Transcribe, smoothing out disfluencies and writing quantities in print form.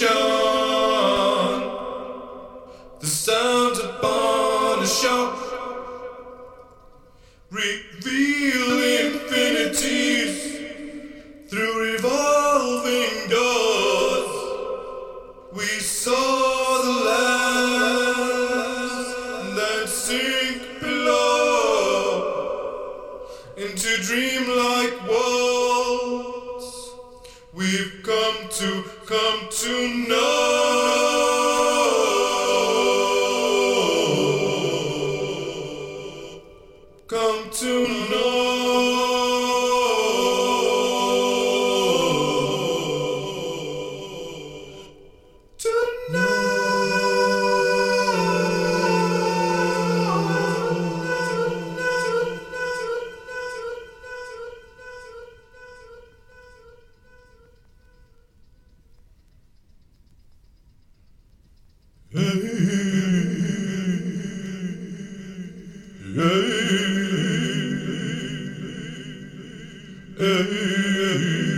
The sounds upon a shelf reveal infinities through revolving doors. We saw the land that sink below into dreamlike walls. We've come to know. Come to know. To know. Hey.